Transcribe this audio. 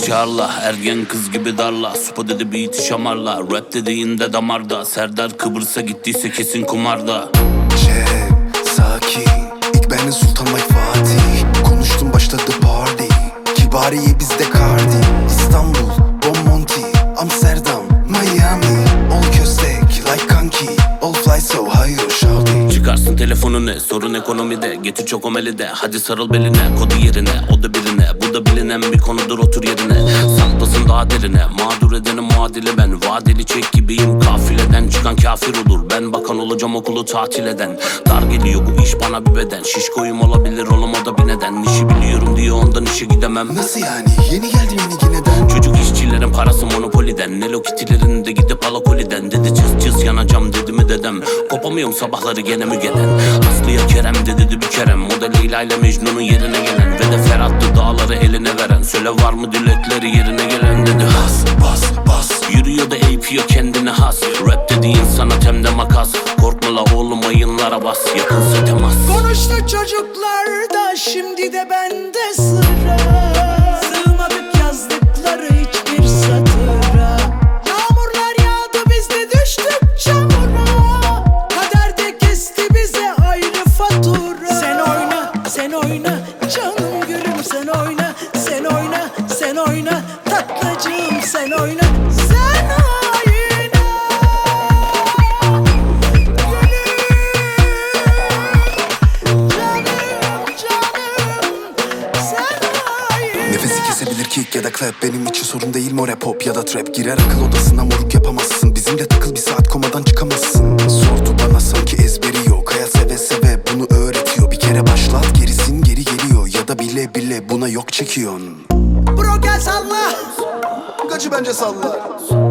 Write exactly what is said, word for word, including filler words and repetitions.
çağırla, ergen kız gibi darla. Supo dedi beat'i şamarla, rap dediğinde damarda. Serdar Kıbrıs'a gittiyse kesin kumarda. Cem, sakin, ilk benim Sultan Mike Fatih. Konuştum başladı party, Kibariye bizde Cardi. İstanbul, Bomonti, Amsterdam, Miami. All köstek, like kanki, all fly so high, shawty. Çıkarsın telefonu ne, sorun ekonomide. Getir çok omelide, hadi sarıl beline. Kodu yerine, o da birine, bu da bilinen bir konudur, otur yerine. Saklasın daha derine, mağdur edenin muadili ben. Vadeli çek gibiyim, kafileden çıkan kafir olur. Ben bakan olacağım okulu tatil eden. Dar geliyor bu iş bana bir beden. Şişkoyum olabilir oğlum, o da bir neden. İşi biliyorum diye ondan işe gidemem. Nasıl yani, yeni geldi yeni yineden. Çocuk işçilerin parası monopoliden. Hello Kitty'lerin de gidip alakoliden. Dedi cız cız yanacağım dedi mi dedem. Kopamıyorum sabahları gene mi gelen. Aslı'ya Kerem de dedi bir kerem. O da Leyla ile Mecnun'un yerine gelen. Ve de Ferhat'tı dağları eline veren. Söyle var mı dilekleri yerine gelen dedi. Has bas bas, yürüyor da eğitiyor kendini has. Rap dediğin sanat hem de makas. Korkma la oğlum, ayınlara bas, yakınsa temas. Konuştu çocuklar da şimdi de bende sıra. Sığmadık yazdıkları hiçbir satıra. Yağmurlar yağdı biz de düştük çamura. Kader de kesti bize ayrı fatura. Sen oyna, sen oyna, canım gülüm sen oyna. Sen oyna, sen oyna, tatlacığım sen oyna. Sen oyna. Nefesi kesebilir kick ya da clap. Benim için sorun değil more pop ya da trap. Girer akıl odasına moruk yapamazsın. Bizimle takıl bir saat komadan çıkamazsın. Sordu bana sanki ezberi yok. Hayat seve seve bunu öğretiyor. Bir kere başlat gerisin geri geliyor. Ya da bile bile buna yok çekiyorsun. Bro gel salla. Gacı bence salla.